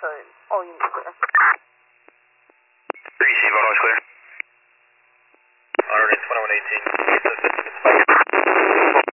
all units clear. 3C, Bono is clear. 12118, it's a 15 spike.